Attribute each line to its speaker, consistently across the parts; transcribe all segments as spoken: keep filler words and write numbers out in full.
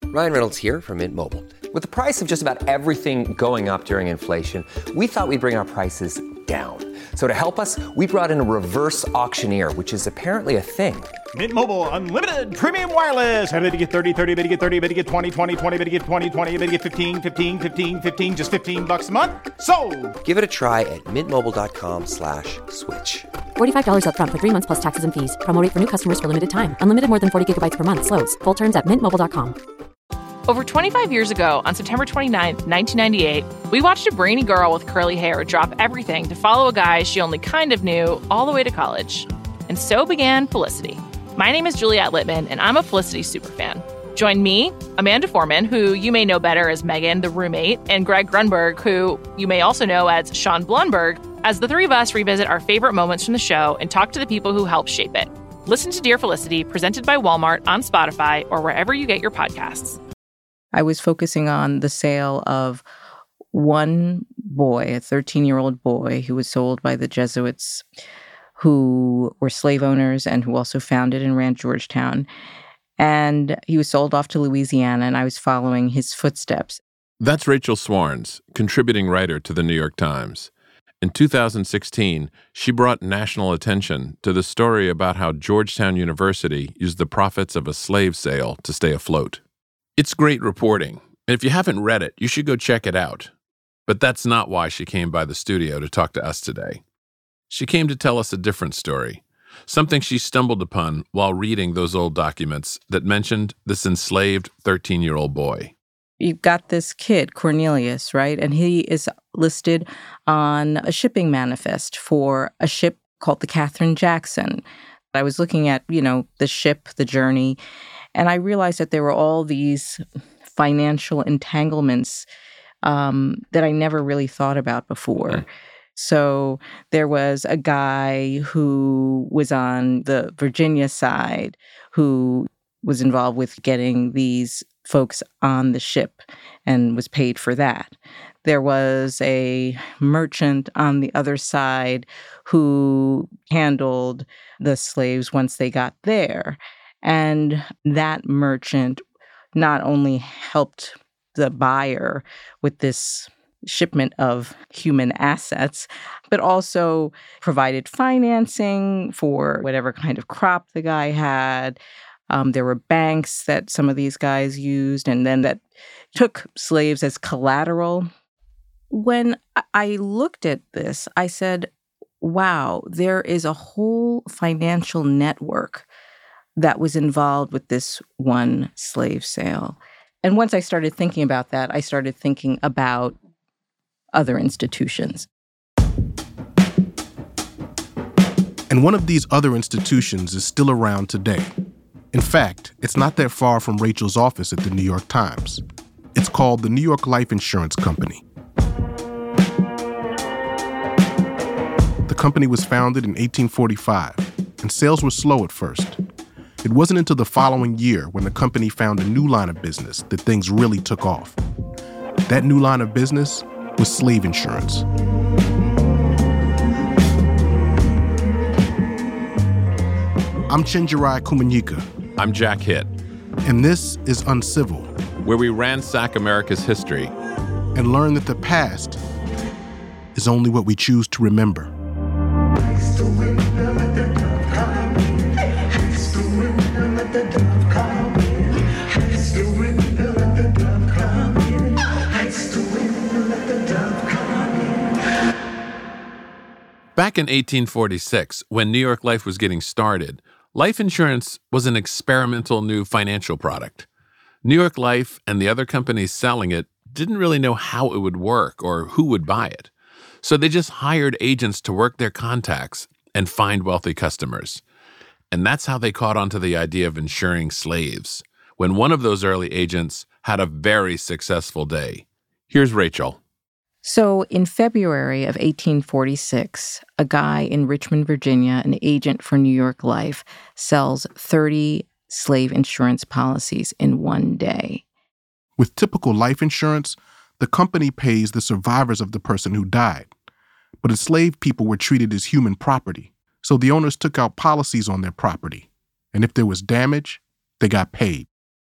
Speaker 1: Ryan Reynolds here from Mint Mobile. With the price of just about everything going up during inflation, we thought we'd bring our prices down. So to help us, we brought in a reverse auctioneer, which is apparently a thing.
Speaker 2: Mint Mobile Unlimited Premium Wireless. How to get thirty, thirty, how to get thirty, how to get twenty, twenty, twenty, how to get twenty, twenty, how to get fifteen, fifteen, fifteen, fifteen, just fifteen bucks a month? Sold!
Speaker 1: Give it a try at mintmobile.com slash switch.
Speaker 3: forty-five dollars up front for three months plus taxes and fees. Promo rate for new customers for limited time. Unlimited more than forty gigabytes per month. Slows full terms at mint mobile dot com.
Speaker 4: Over twenty-five years ago, on September twenty-ninth, nineteen ninety-eight, we watched a brainy girl with curly hair drop everything to follow a guy she only kind of knew all the way to college. And so began Felicity. My name is Juliette Littman, and I'm a Felicity superfan. Join me, Amanda Foreman, who you may know better as Megan, the roommate, and Greg Grunberg, who you may also know as Sean Blunberg, as the three of us revisit our favorite moments from the show and talk to the people who helped shape it. Listen to Dear Felicity, presented by Walmart on Spotify or wherever you get your podcasts.
Speaker 5: I was focusing on the sale of one boy, a thirteen-year-old boy who was sold by the Jesuits, who were slave owners and who also founded and ran Georgetown. And he was sold off to Louisiana, and I was following his footsteps.
Speaker 6: That's Rachel Swarns, contributing writer to The New York Times. In two thousand sixteen, she brought national attention to the story about how Georgetown University used the profits of a slave sale to stay afloat. It's great reporting, and if you haven't read it, you should go check it out. But that's not why she came by the studio to talk to us today. She came to tell us a different story, something she stumbled upon while reading those old documents that mentioned this enslaved thirteen-year-old boy.
Speaker 5: You've got this kid, Cornelius, right? And he is listed on a shipping manifest for a ship called the Catherine Jackson. I was looking at, you know, the ship, the journey, and I realized that there were all these financial entanglements um, that I never really thought about before. Mm. So there was a guy who was on the Virginia side who was involved with getting these folks on the ship and was paid for that. There was a merchant on the other side who handled the slaves once they got there. And that merchant not only helped the buyer with this shipment of human assets, but also provided financing for whatever kind of crop the guy had. Um, there were banks that some of these guys used and then that took slaves as collateral. When I looked at this, I said, wow, there is a whole financial network that was involved with this one slave sale. And once I started thinking about that, I started thinking about other institutions.
Speaker 7: And one of these other institutions is still around today. In fact, it's not that far from Rachel's office at the New York Times. It's called the New York Life Insurance Company. The company was founded in eighteen forty-five, and sales were slow at first. It wasn't until the following year when the company found a new line of business that things really took off. That new line of business was slave insurance. I'm Chenjerai Kumanyika.
Speaker 6: I'm Jack Hitt.
Speaker 7: And this is Uncivil,
Speaker 6: where we ransack America's history
Speaker 7: and learn that the past is only what we choose to remember.
Speaker 6: Back in eighteen forty-six, when New York Life was getting started, life insurance was an experimental new financial product. New York Life and the other companies selling it didn't really know how it would work or who would buy it. So they just hired agents to work their contacts and find wealthy customers. And that's how they caught on to the idea of insuring slaves, when one of those early agents had a very successful day. Here's Rachel.
Speaker 5: So in February of eighteen forty-six, a guy in Richmond, Virginia, an agent for New York Life, sells thirty slave insurance policies in one day.
Speaker 7: With typical life insurance, the company pays the survivors of the person who died. But enslaved people were treated as human property, so the owners took out policies on their property. And if there was damage, they got paid.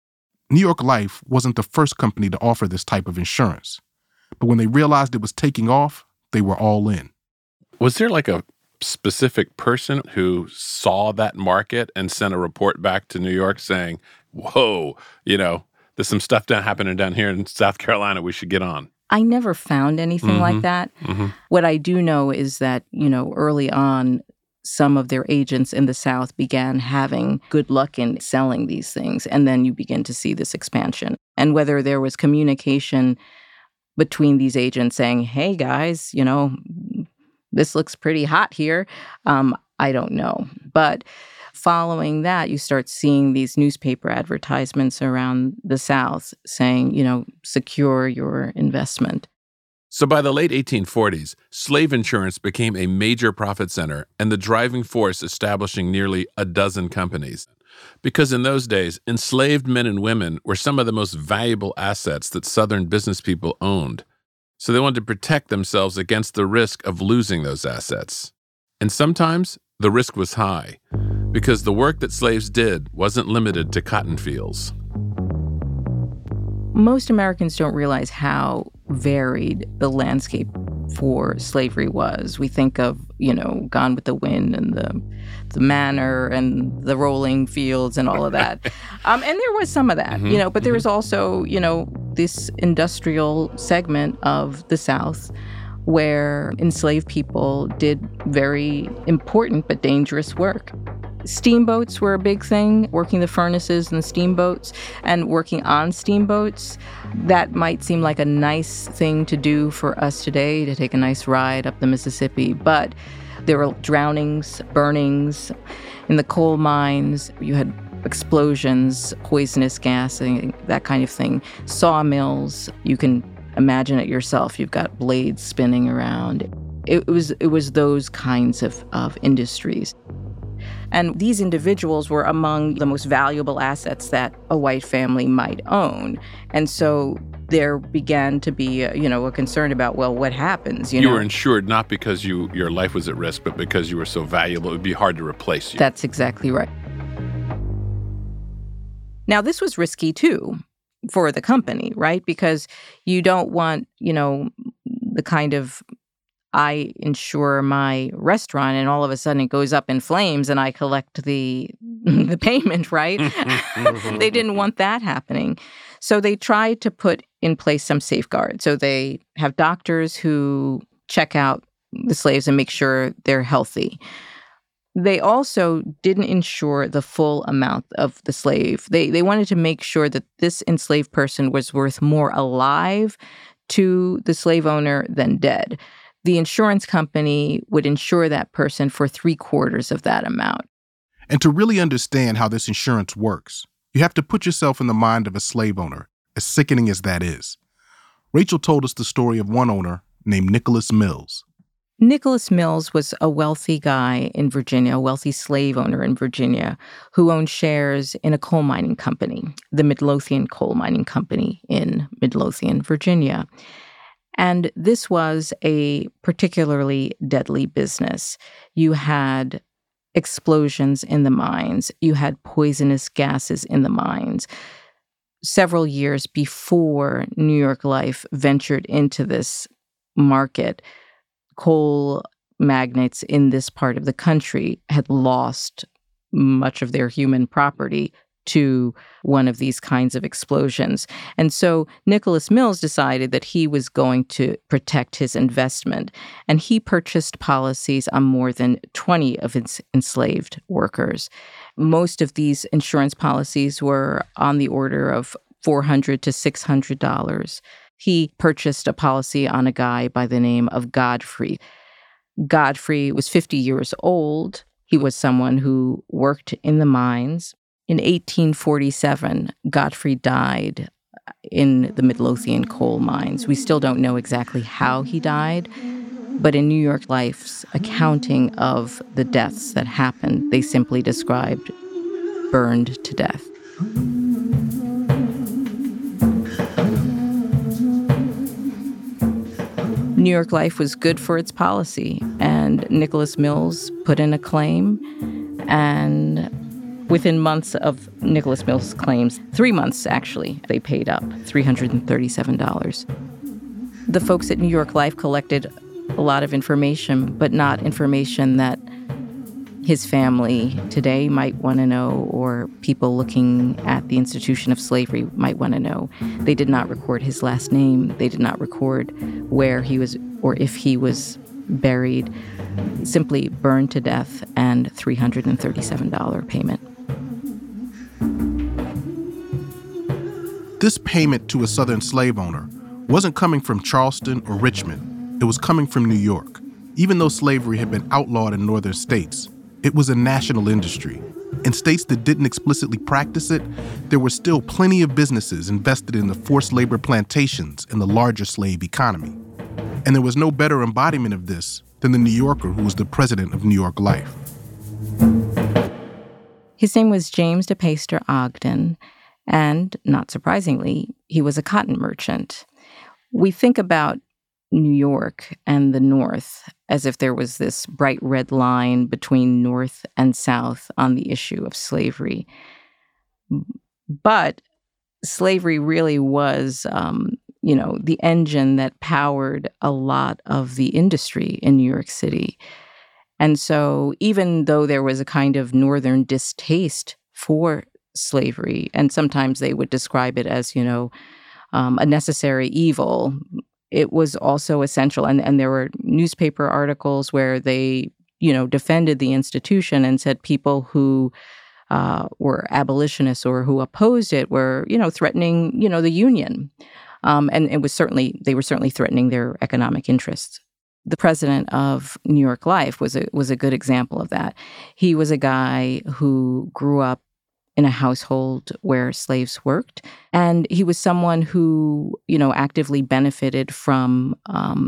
Speaker 7: New York Life wasn't the first company to offer this type of insurance. But when they realized it was taking off, they were all in.
Speaker 6: Was there like a specific person who saw that market and sent a report back to New York saying, whoa, you know, there's some stuff down happening down here in South Carolina we should get on?
Speaker 5: I never found anything
Speaker 6: mm-hmm.
Speaker 5: like that.
Speaker 6: Mm-hmm.
Speaker 5: What I do know is that, you know, early on, some of their agents in the South began having good luck in selling these things. And then you begin to see this expansion. And whether there was communication between these agents saying, hey, guys, you know, this looks pretty hot here, um, I don't know. But following that, you start seeing these newspaper advertisements around the South saying, you know, secure your investment.
Speaker 6: So by the late eighteen forties, slave insurance became a major profit center and the driving force establishing nearly a dozen companies. Because in those days, enslaved men and women were some of the most valuable assets that Southern business people owned. So they wanted to protect themselves against the risk of losing those assets. And sometimes the risk was high, because the work that slaves did wasn't limited to cotton fields.
Speaker 5: Most Americans don't realize how varied the landscape for slavery was. We think of, you know, Gone with the Wind and the the manor and the rolling fields and all of that. um, and there was some of that, mm-hmm. you know, but there was also, you know, this industrial segment of the South where enslaved people did very important but dangerous work. Steamboats were a big thing, working the furnaces and the steamboats and working on steamboats. That might seem like a nice thing to do for us today, to take a nice ride up the Mississippi. But there were drownings, burnings. In the coal mines, you had explosions, poisonous gassing, that kind of thing. Sawmills, you can imagine it yourself. You've got blades spinning around. It was, it was those kinds of, of industries. And these individuals were among the most valuable assets that a white family might own. And so there began to be, a, you know, a concern about, well, what happens? You,
Speaker 6: you
Speaker 5: know?
Speaker 6: were insured not because you your life was at risk, but because you were so valuable, it would be hard to replace you.
Speaker 5: That's exactly right. Now, this was risky, too, for the company, right? Because you don't want, you know, the kind of I insure my restaurant and all of a sudden it goes up in flames and I collect the the payment, right? They didn't want that happening. So they tried to put in place some safeguards. So they have doctors who check out the slaves and make sure they're healthy. They also didn't insure the full amount of the slave. They they wanted to make sure that this enslaved person was worth more alive to the slave owner than dead. The insurance company would insure that person for three quarters of that amount.
Speaker 7: And to really understand how this insurance works, you have to put yourself in the mind of a slave owner, as sickening as that is. Rachel told us the story of one owner named Nicholas Mills.
Speaker 5: Nicholas Mills was a wealthy guy in Virginia, a wealthy slave owner in Virginia, who owned shares in a coal mining company, the Midlothian Coal Mining Company in Midlothian, Virginia. And this was a particularly deadly business. You had explosions in the mines. You had poisonous gases in the mines. Several years before New York Life ventured into this market, coal magnates in this part of the country had lost much of their human property to one of these kinds of explosions. And so Nicholas Mills decided that he was going to protect his investment, and he purchased policies on more than twenty of its enslaved workers. Most of these insurance policies were on the order of four hundred to six hundred dollars. He purchased a policy on a guy by the name of Godfrey. Godfrey was fifty years old. He was someone who worked in the mines. In eighteen forty-seven, Godfrey died in the Midlothian coal mines. We still don't know exactly how he died, but in New York Life's accounting of the deaths that happened, they simply described burned to death. New York Life was good for its policy, and Nicholas Mills put in a claim, and Within months of Nicholas Mills' claims, three months actually, they paid up three hundred thirty-seven dollars. The folks at New York Life collected a lot of information, but not information that his family today might want to know or people looking at the institution of slavery might want to know. They did not record his last name. They did not record where he was or if he was buried. Simply burned to death and three hundred thirty-seven dollars payment.
Speaker 7: This payment to a Southern slave owner wasn't coming from Charleston or Richmond. It was coming from New York. Even though slavery had been outlawed in northern states, it was a national industry. In states that didn't explicitly practice it, there were still plenty of businesses invested in the forced labor plantations in the larger slave economy. And there was no better embodiment of this than the New Yorker who was the president of New York Life.
Speaker 5: His name was James DePaster Ogden, and not surprisingly, he was a cotton merchant. We think about New York and the North as if there was this bright red line between North and South on the issue of slavery. But slavery really was, um, you know, the engine that powered a lot of the industry in New York City. And so even though there was a kind of Northern distaste for slavery, and sometimes they would describe it as, you know, um, a necessary evil, it was also essential. And, and there were newspaper articles where they, you know, defended the institution and said people who uh, were abolitionists or who opposed it were, you know, threatening, you know, the Union. Um, and it was certainly, they were certainly threatening their economic interests. The president of New York Life was a, was a good example of that. He was a guy who grew up in a household where slaves worked. And he was someone who, you know, actively benefited from um,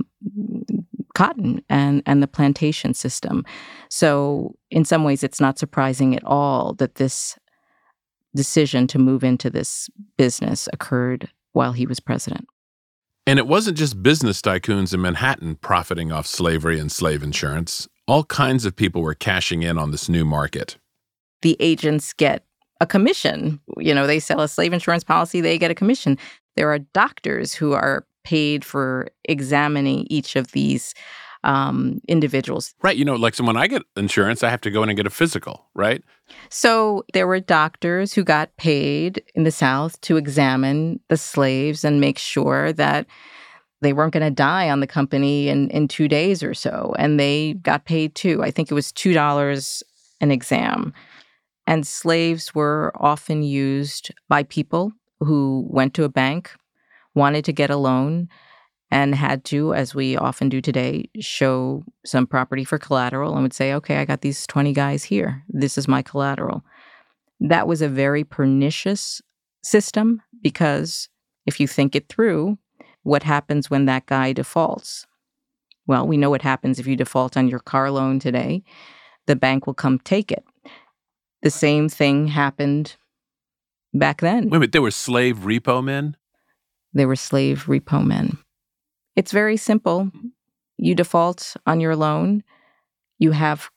Speaker 5: cotton and, and the plantation system. So in some ways, it's not surprising at all that this decision to move into this business occurred while he was president.
Speaker 6: And it wasn't just business tycoons in Manhattan profiting off slavery and slave insurance. All kinds of people were cashing in on this new market.
Speaker 5: The agents get a commission. You know, they sell a slave insurance policy, they get a commission. There are doctors who are paid for examining each of these um, individuals.
Speaker 6: Right. You know, like so when I get insurance, I have to go in and get a physical, right?
Speaker 5: So there were doctors who got paid in the South to examine the slaves and make sure that they weren't going to die on the company in, in two days or so. And they got paid too. I think it was two dollars an exam. And slaves were often used by people who went to a bank, wanted to get a loan, and had to, as we often do today, show some property for collateral and would say, okay, I got these twenty guys here. This is my collateral. That was a very pernicious system because if you think it through, what happens when that guy defaults? Well, we know what happens if you default on your car loan today. The bank will come take it. The same thing happened back then.
Speaker 6: Wait a minute, there were slave repo men?
Speaker 5: There were slave repo men. It's very simple. You default on your loan. You have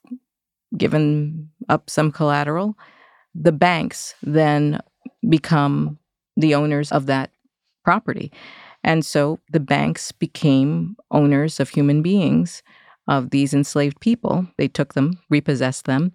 Speaker 5: given up some collateral. The banks then become the owners of that property. And so the banks became owners of human beings, of these enslaved people. They took them, repossessed them,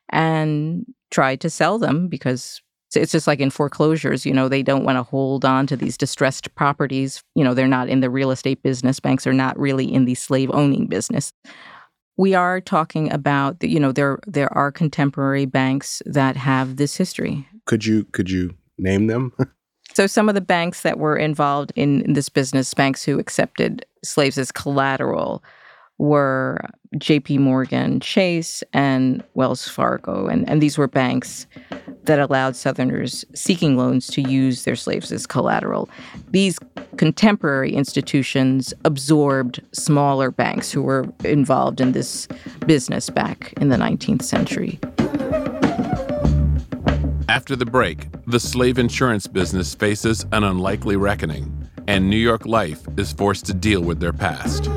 Speaker 5: and tried to sell them because it's just like in foreclosures, you know, they don't want to hold on to these distressed properties. You know, they're not in the real estate business. Banks are not really in the slave owning business. We are talking about, you know, there there are contemporary banks that have this history.
Speaker 7: Could you could you name them?
Speaker 5: So some of the banks that were involved in, in this business, banks who accepted slaves as collateral, were J P Morgan Chase and Wells Fargo. And, and these were banks that allowed Southerners seeking loans to use their slaves as collateral. These contemporary institutions absorbed smaller banks who were involved in this business back in the nineteenth century.
Speaker 6: After the break, the slave insurance business faces an unlikely reckoning, and New York Life is forced to deal with their past.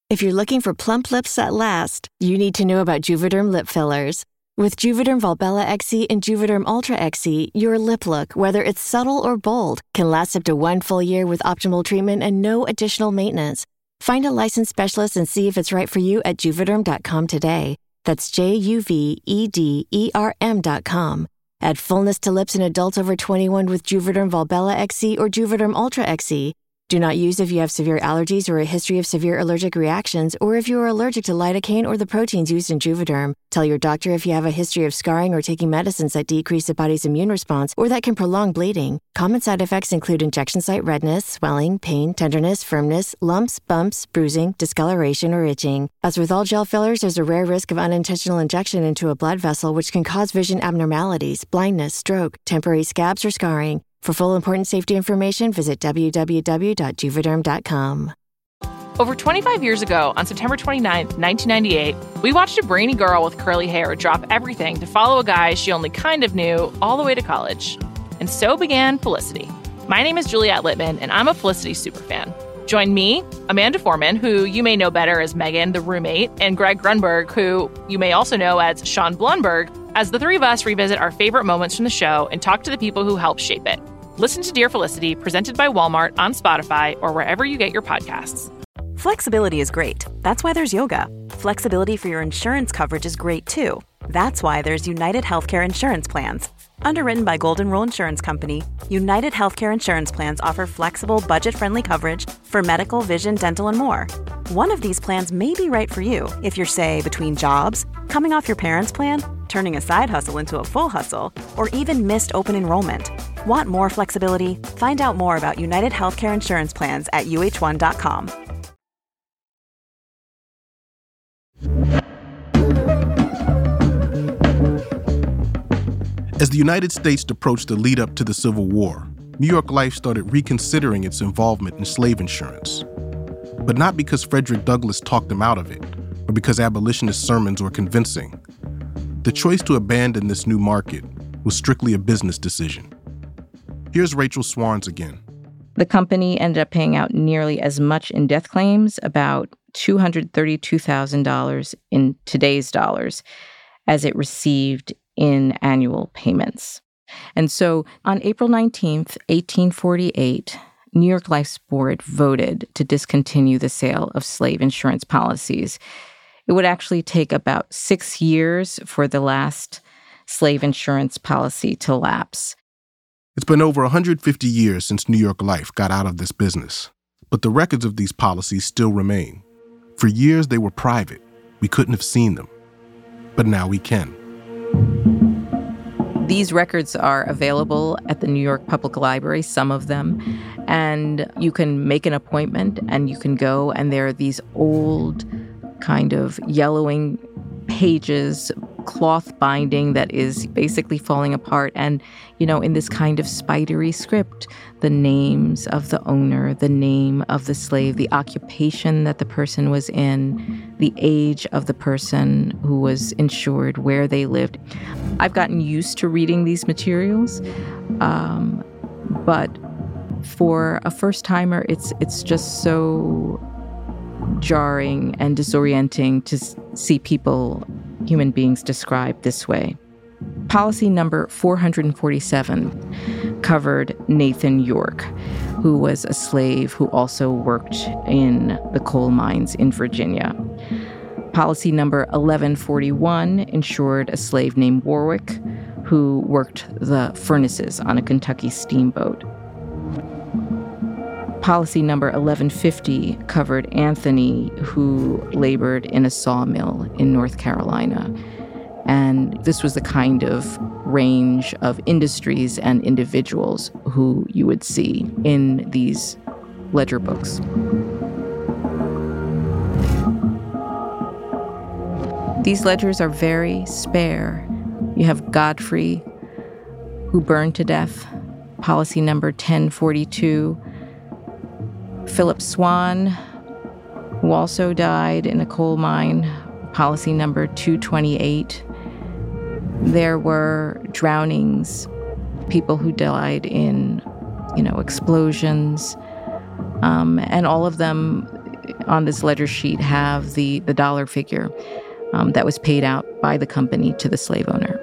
Speaker 8: If you're looking for plump lips that last, you need to know about Juvederm lip fillers. With Juvederm Volbella X C and Juvederm Ultra X C, your lip look, whether it's subtle or bold, can last up to one full year with optimal treatment and no additional maintenance. Find a licensed specialist and see if it's right for you at Juvederm dot com today. That's J U V E D E R M dot com. Add fullness to lips in adults over twenty-one with Juvederm Volbella X C or Juvederm Ultra X C. Do not use if you have severe allergies or a history of severe allergic reactions, or if you are allergic to lidocaine or the proteins used in Juvederm. Tell your doctor if you have a history of scarring or taking medicines that decrease the body's immune response or that can prolong bleeding. Common side effects include injection site redness, swelling, pain, tenderness, firmness, lumps, bumps, bruising, discoloration, or itching. As with all gel fillers, there's a rare risk of unintentional injection into a blood vessel, which can cause vision abnormalities, blindness, stroke, temporary scabs, or scarring. For full important safety information, visit w w w dot juvederm dot com.
Speaker 4: Over twenty-five years ago, on September twenty-ninth, nineteen ninety-eight, we watched a brainy girl with curly hair drop everything to follow a guy she only kind of knew all the way to college. And so began Felicity. My name is Juliette Littman, and I'm a Felicity superfan. Join me, Amanda Foreman, who you may know better as Megan, the roommate, and Greg Grunberg, who you may also know as Sean Blunberg, as the three of us revisit our favorite moments from the show and talk to the people who helped shape it. Listen to Dear Felicity, presented by Walmart on Spotify or wherever you get your podcasts.
Speaker 9: Flexibility is great. That's why there's yoga. Flexibility for your insurance coverage is great too. That's why there's United Healthcare Insurance Plans. Underwritten by Golden Rule Insurance Company, United Healthcare Insurance Plans offer flexible, budget-friendly coverage for medical, vision, dental, and more. One of these plans may be right for you if you're, say, between jobs, coming off your parents' plan, turning a side hustle into a full hustle, or even missed open enrollment. Want more flexibility? Find out more about United Healthcare Insurance Plans at U H one dot com.
Speaker 7: As the United States approached the lead up to the Civil War, New York Life started reconsidering its involvement in slave insurance. But not because Frederick Douglass talked them out of it, or because abolitionist sermons were convincing. The choice to abandon this new market was strictly a business decision. Here's Rachel Swarns again.
Speaker 5: The company ended up paying out nearly as much in death claims, about two hundred thirty-two thousand dollars in today's dollars, as it received in annual payments. And so on April nineteenth, eighteen forty-eight, New York Life's board voted to discontinue the sale of slave insurance policies. It would actually take about six years for the last slave insurance policy to lapse.
Speaker 7: It's been over one hundred fifty years since New York Life got out of this business, but the records of these policies still remain. For years, they were private. We couldn't have seen them, but now we can.
Speaker 5: These records are available at the New York Public Library, some of them, and you can make an appointment and you can go, and there are these old kind of yellowing pages, cloth binding that is basically falling apart. And, you know, in this kind of spidery script, the names of the owner, the name of the slave, the occupation that the person was in, the age of the person who was insured, where they lived. I've gotten used to reading these materials, um, but for a first-timer, it's it's just so jarring and disorienting to see people, human beings, described this way. Policy number four hundred forty-seven covered Nathan York, who was a slave who also worked in the coal mines in Virginia. Policy number eleven forty-one insured a slave named Warwick, who worked the furnaces on a Kentucky steamboat. Policy number eleven fifty covered Anthony, who labored in a sawmill in North Carolina. And this was the kind of range of industries and individuals who you would see in these ledger books. These ledgers are very spare. You have Godfrey, who burned to death, policy number ten forty-two. Philip Swan, who also died in a coal mine, policy number two twenty-eight. There were drownings, people who died in, you know, explosions, um, and all of them on this ledger sheet have the, the dollar figure um, that was paid out by the company to the slave owner.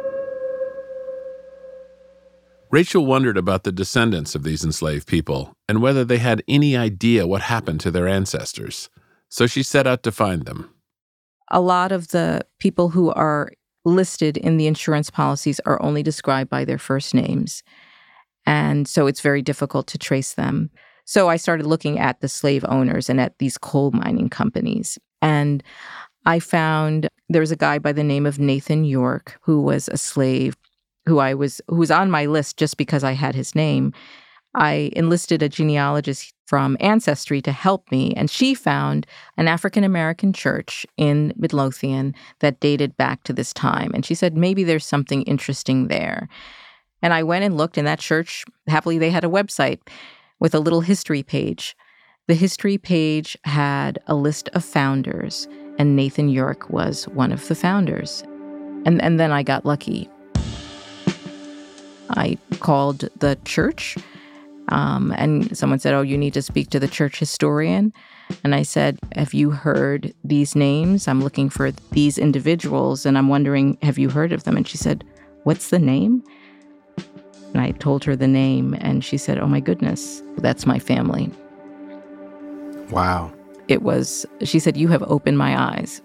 Speaker 6: Rachel wondered about the descendants of these enslaved people and whether they had any idea what happened to their ancestors. So she set out to find them.
Speaker 5: A lot of the people who are listed in the insurance policies are only described by their first names. And so it's very difficult to trace them. So I started looking at the slave owners and at these coal mining companies. And I found there was a guy by the name of Nathan York who was a slave who I was who was on my list just because I had his name. I enlisted a genealogist from Ancestry to help me, and she found an African-American church in Midlothian that dated back to this time. And she said, maybe there's something interesting there. And I went and looked, and that church, happily, they had a website with a little history page. The history page had a list of founders, and Nathan York was one of the founders. And, and then I got lucky. I called the church, um, and someone said, oh, you need to speak to the church historian. And I said, have you heard these names? I'm looking for these individuals, and I'm wondering, have you heard of them? And she said, what's the name? And I told her the name, and she said, oh, my goodness, that's my family.
Speaker 7: Wow.
Speaker 5: It was, she said, you have opened my eyes.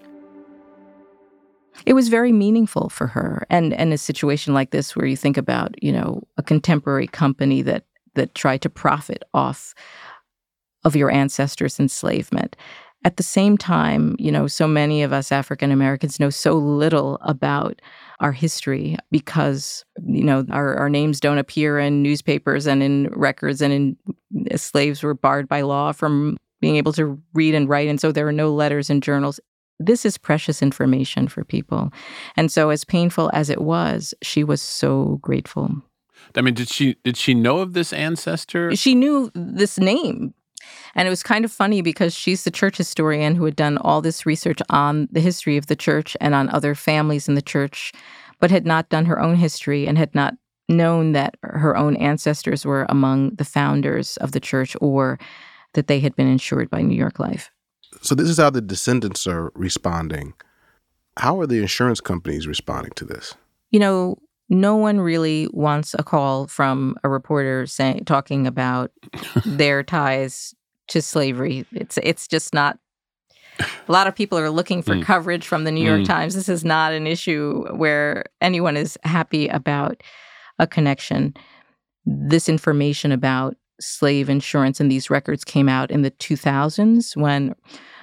Speaker 5: It was very meaningful for her. And and a situation like this where you think about, you know, a contemporary company that that tried to profit off of your ancestors' enslavement. At the same time, you know, so many of us African Americans know so little about our history because, you know, our, our names don't appear in newspapers and in records, and in slaves were barred by law from being able to read and write. And so there are no letters and journals. This is precious information for people. And so as painful as it was, she was so grateful.
Speaker 6: I mean, did she did she know of this ancestor?
Speaker 5: She knew this name. And it was kind of funny because she's the church historian who had done all this research on the history of the church and on other families in the church, but had not done her own history and had not known that her own ancestors were among the founders of the church or that they had been insured by New York Life.
Speaker 7: So this is how the descendants are responding. How are the insurance companies responding to this?
Speaker 5: You know, no one really wants a call from a reporter saying, talking about their ties to slavery. It's it's just not. A lot of people are looking for mm. coverage from the New York mm. Times. This is not an issue where anyone is happy about a connection. This information about slave insurance and these records came out in the two thousands when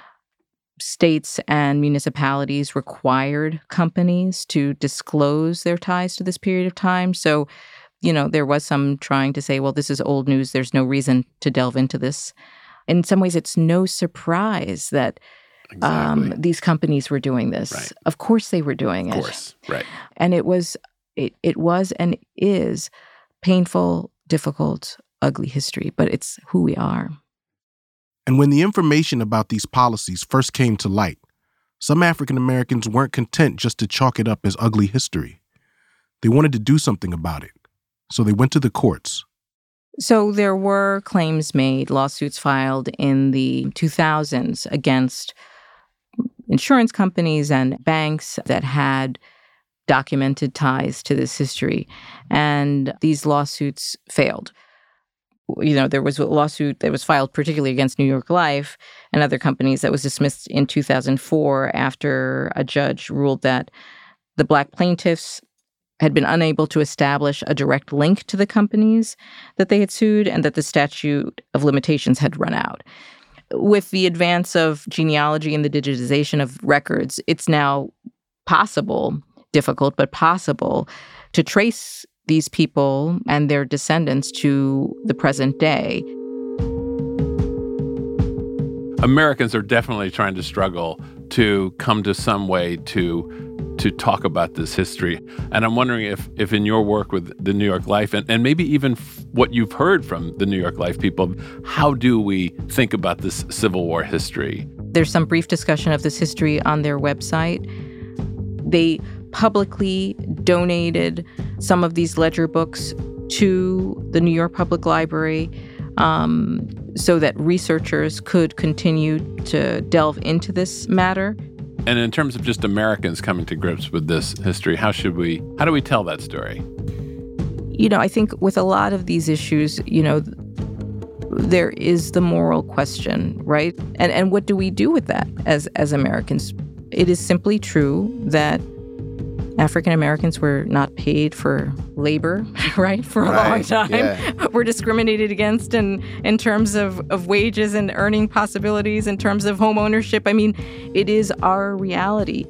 Speaker 5: states and municipalities required companies to disclose their ties to this period of time. So, you know, there was some trying to say, well, this is old news. There's no reason to delve into this. In some ways, it's no surprise that exactly. um, these companies were doing this.
Speaker 6: Right.
Speaker 5: Of course they were doing it.
Speaker 6: Of course, right.
Speaker 5: And it was, it, it was and is painful, difficult, ugly history, but it's who we are.
Speaker 7: And when the information about these policies first came to light, some African Americans weren't content just to chalk it up as ugly history. They wanted to do something about it. So they went to the courts.
Speaker 5: So there were claims made, lawsuits filed in the two thousands against insurance companies and banks that had documented ties to this history. And these lawsuits failed. You know, there was a lawsuit that was filed particularly against New York Life and other companies that was dismissed in two thousand four after a judge ruled that the Black plaintiffs had been unable to establish a direct link to the companies that they had sued and that the statute of limitations had run out. With the advance of genealogy and the digitization of records, it's now possible, difficult, but possible, to trace these people and their descendants to the present day.
Speaker 6: Americans are definitely trying to struggle to come to some way to to talk about this history. And I'm wondering if if in your work with the New York Life, and, and maybe even f- what you've heard from the New York Life people, how do we think about this Civil War history?
Speaker 5: There's some brief discussion of this history on their website. They publicly donated some of these ledger books to the New York Public Library. Um, so that researchers could continue to delve into this matter.
Speaker 6: And in terms of just Americans coming to grips with this history, how should we, how do we tell that story?
Speaker 5: You know, I think with a lot of these issues, you know, there is the moral question, right? And and what do we do with that as as Americans? It is simply true that African Americans were not paid for labor, right, for a
Speaker 10: right.
Speaker 5: long time.
Speaker 10: Yeah.
Speaker 5: We're discriminated against in, in terms of, of wages and earning possibilities, in terms of home ownership. I mean, it is our reality.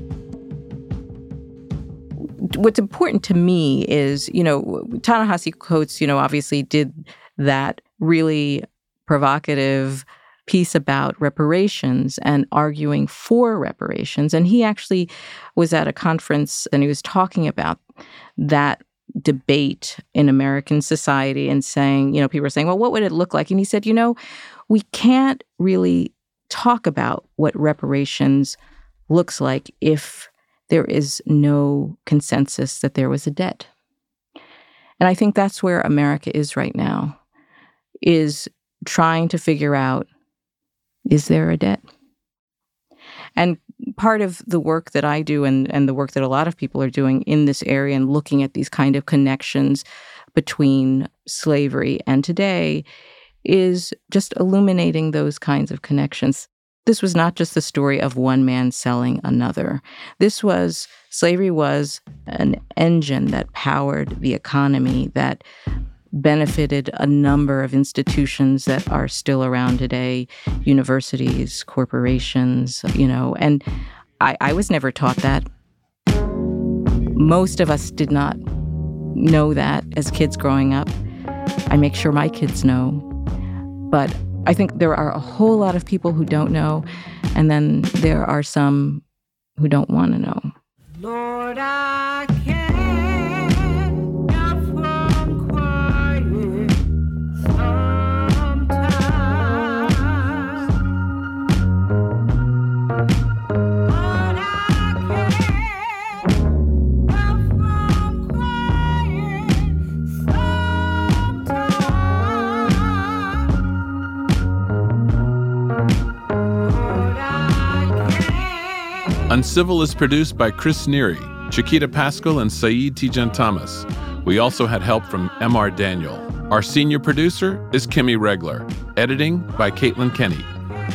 Speaker 5: What's important to me is, you know, Ta-Nehisi Coates, you know, obviously did that really provocative piece about reparations and arguing for reparations. And he actually was at a conference and he was talking about that debate in American society and saying, you know, people were saying, well, what would it look like? And he said, you know, we can't really talk about what reparations looks like if there is no consensus that there was a debt. And I think that's where America is right now, is trying to figure out, is there a debt? And part of the work that I do and, and the work that a lot of people are doing in this area and looking at these kind of connections between slavery and today is just illuminating those kinds of connections. This was not just the story of one man selling another. This was, slavery was an engine that powered the economy, that benefited a number of institutions that are still around today, universities, corporations, you know, and I, I was never taught that. Most of us did not know that as kids growing up. I make sure my kids know. But I think there are a whole lot of people who don't know, and then there are some who don't want to know.
Speaker 11: Lord, I can't get from crying sometimes. Lord, I can't get from crying sometimes.
Speaker 6: Uncivil is produced by Chris Neary, Chiquita Pascal, and Saeed Tijan Thomas. We also had help from M R Daniel. Our senior producer is Kimmy Regler. Editing by Caitlin Kenny.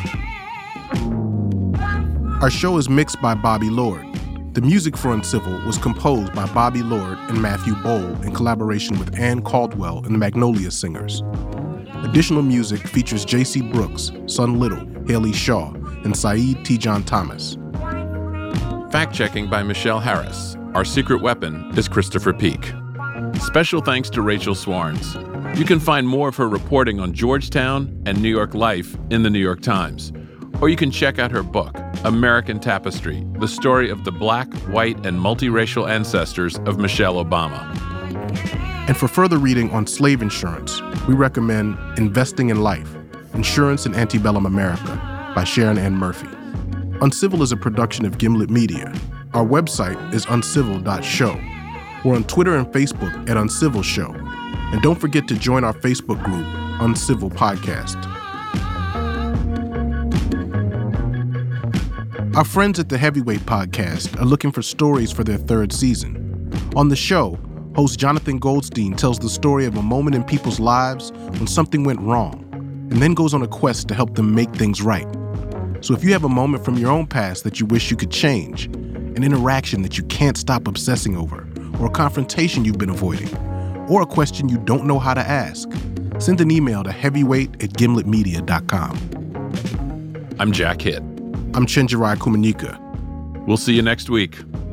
Speaker 7: Our show is mixed by Bobby Lord. The music for Uncivil was composed by Bobby Lord and Matthew Bowl in collaboration with Ann Caldwell and the Magnolia Singers. Additional music features J C Brooks, Sun Little, Haley Shaw, and Saeed Tijan Thomas.
Speaker 6: Fact-checking by Michelle Harris. Our secret weapon is Christopher Peak. Special thanks to Rachel Swarns. You can find more of her reporting on Georgetown and New York life in the New York Times. Or you can check out her book, American Tapestry, the story of the black, white, and multiracial ancestors of Michelle Obama.
Speaker 7: And for further reading on slave insurance, we recommend Investing in Life, Insurance in Antebellum America by Sharon Ann Murphy. Uncivil is a production of Gimlet Media. Our website is uncivil dot show. We're on Twitter and Facebook at Uncivil Show. And don't forget to join our Facebook group, Uncivil Podcast. Our friends at the Heavyweight Podcast are looking for stories for their third season. On the show, host Jonathan Goldstein tells the story of a moment in people's lives when something went wrong, and then goes on a quest to help them make things right. So if you have a moment from your own past that you wish you could change, an interaction that you can't stop obsessing over, or a confrontation you've been avoiding, or a question you don't know how to ask, send an email to heavyweight at gimlet media dot com.
Speaker 6: I'm Jack Hitt.
Speaker 7: I'm Chenjerai Kumanyika.
Speaker 6: We'll see you next week.